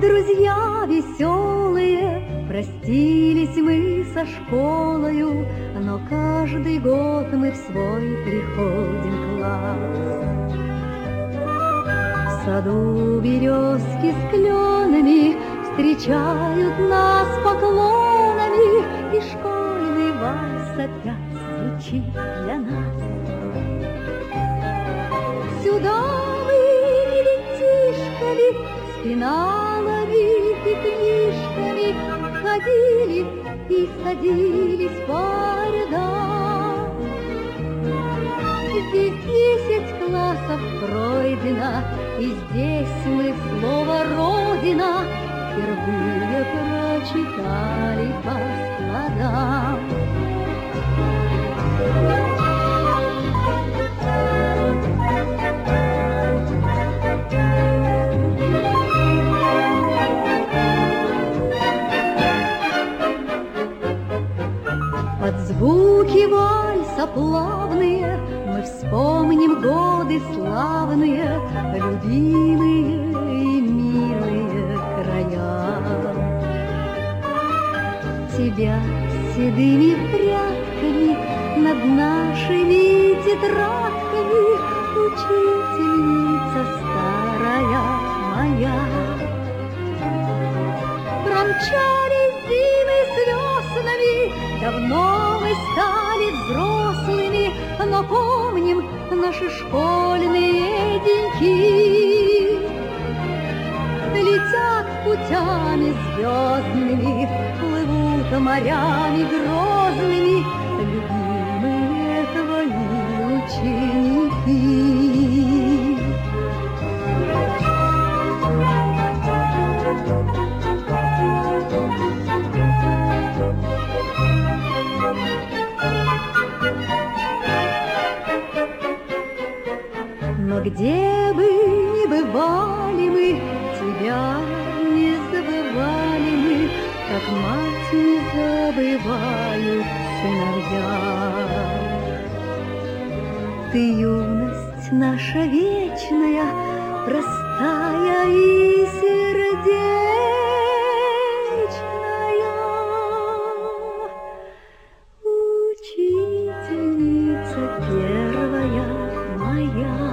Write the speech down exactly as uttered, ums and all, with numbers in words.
друзья веселые, простились мы со школою, но каждый год мы в свой приходим класс. В саду березки с кленами встречают нас поклонами, и школьный вальс опять звучит для нас. Сюда мы ребятишками, с пеналами и книжками ходили и садились по рядам. Здесь десять классов пройдено, и здесь мы слово «Родина» впервые прочитали по складам. Под звуки вальса плавные мы вспомним годы славные, любимые и милые края. Тебя седыми прядками над нашими тетрадками, учительница старая моя. Промчались зимы с веснами, давно мы стали взрослыми, но помним наши школьные деньки. Летят путями звездными, плывут морями грозными, любимые твои ученики. Но где бы ни бывали мы, тебя не забывали мы, как мать не забывают сыновья. Ты юность наша вечная, простая и сердечная, учительница первая моя.